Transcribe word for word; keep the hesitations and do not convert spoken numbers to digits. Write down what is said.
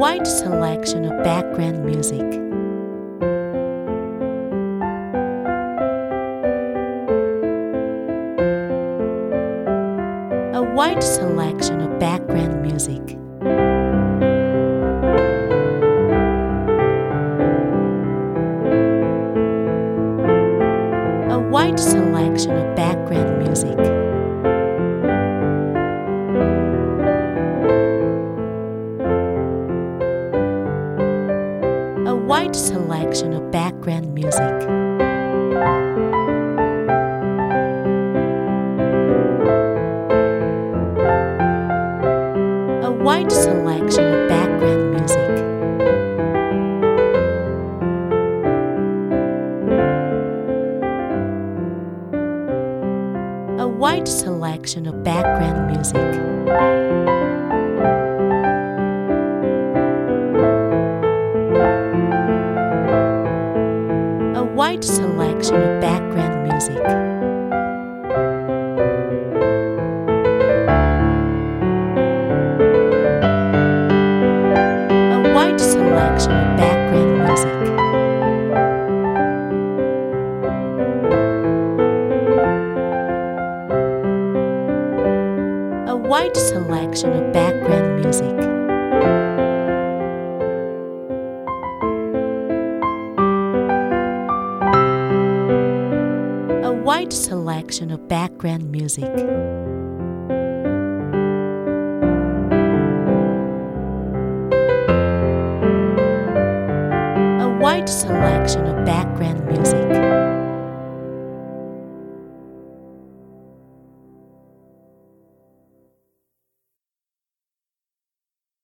wide selection of background music. A wide selection of background music. A wide selection of background music. A wide selection of background music. A wide selection of background music. A wide selection of background music. A wide selection of background music. A wide selection of background music. A wide selection of background music. A wide selection of background music. A wide selection of background music.